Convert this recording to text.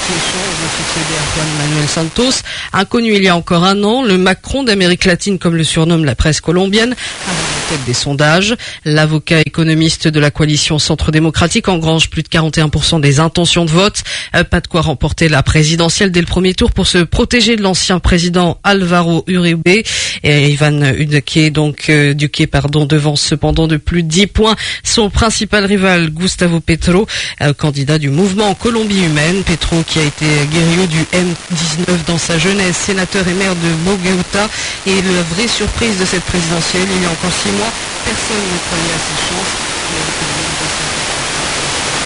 Siéchange va succéder à Juan Manuel Santos. Inconnu il y a encore un an, le Macron d'Amérique latine, comme le surnomme la presse colombienne, arrive en tête des sondages. L'avocat économiste de la coalition Centre démocratique engrange plus de 41% des intentions de vote. Pas de quoi remporter la présidentielle dès le premier tour pour se protéger de l'ancien président Álvaro Uribe. Et Iván Duque devance cependant de plus de 10 points son principal rival Gustavo Petro, candidat du mouvement Colombie humaine. Petro, qui a été guerrier du M19 dans sa jeunesse, sénateur et maire de Bogotá, est la vraie surprise de cette présidentielle. Il y a encore 6 mois, personne ne croyait à ses chances.